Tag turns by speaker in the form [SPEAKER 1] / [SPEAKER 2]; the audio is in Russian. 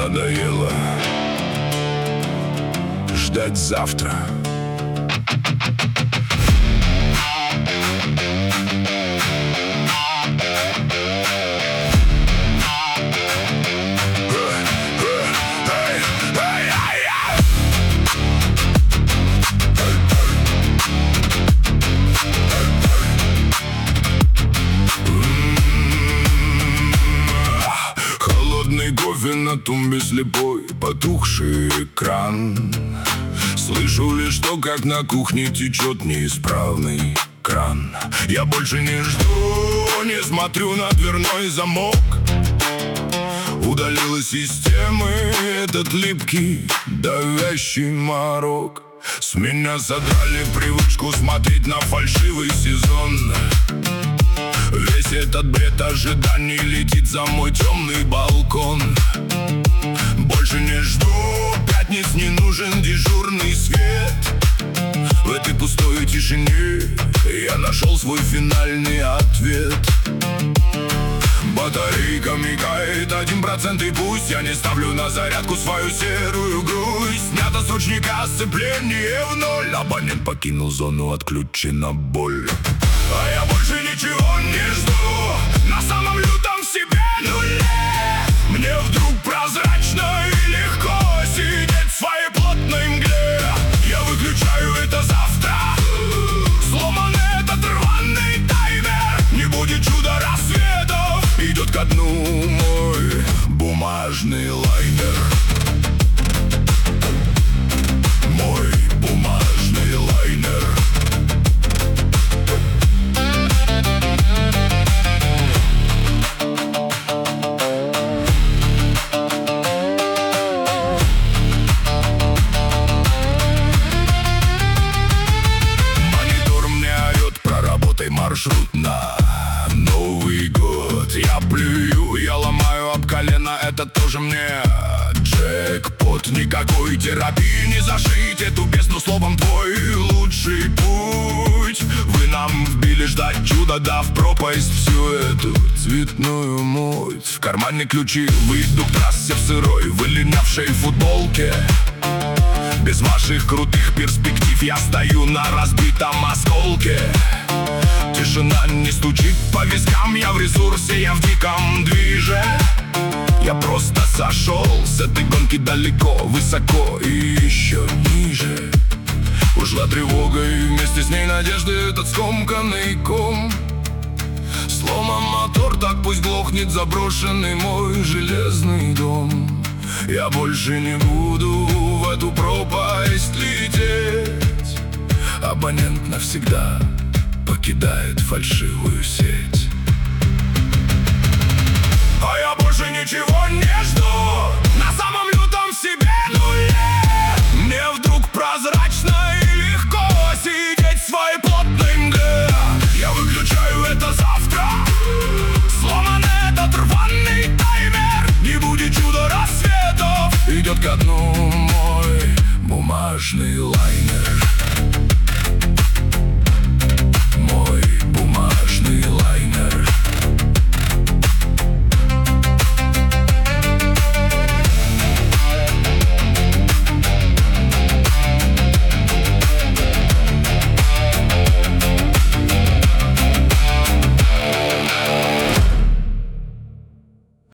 [SPEAKER 1] надоело ждать завтра. Кофе на тумбе слепой, потухший экран. Слышу лишь то, как на кухне течет неисправный кран. Я больше не жду, не смотрю на дверной замок. Удалил из системы этот липкий, давящий морок. С меня содрали привычку смотреть на фальшивый сезон. Весь этот бред ожиданий летит за мой темный балкон. Больше не жду пятниц, не нужен дежурный свет. В этой пустой тишине я нашел свой финальный ответ. Батарейка мигает 1%, и пусть я не ставлю на зарядку свою серую грусть. Снято с ручника сцепление в ноль. Абонент покинул зону, отключена боль. А я больше ничего не жду на самом лютом себе нуле. Мне вдруг прозрачно и легко сидеть в своей плотной мгле. Я выключаю это завтра. Сломан этот рваный таймер. Не будет чуда рассветов. Идет ко дну мой бумажный лайнер. Мой бумажный лайнер. Маршрут на Новый год. Я плюю, я ломаю об колено, это тоже мне джекпот. Никакой терапии не зашить эту бездну словом твой лучший путь. Вы нам вбили ждать чуда, дав пропасть всю эту цветную муть. В кармане ключи, выйду к трассе в сырой, вылинявшей футболке. Без ваших крутых перспектив я стою на разбитом осколке. Тишина не стучит по вискам, я в ресурсе, я в диком движе. Я просто сошел с этой гонки далеко, высоко и еще ниже. Ушла тревога и вместе с ней надежды этот скомканный ком. Сломан мотор, так пусть глохнет заброшенный мой железный дом. Я больше не буду в эту пропасть лететь. Абонент навсегда покидает фальшивую сеть. А я больше ничего не жду на самом лютом себе нуле.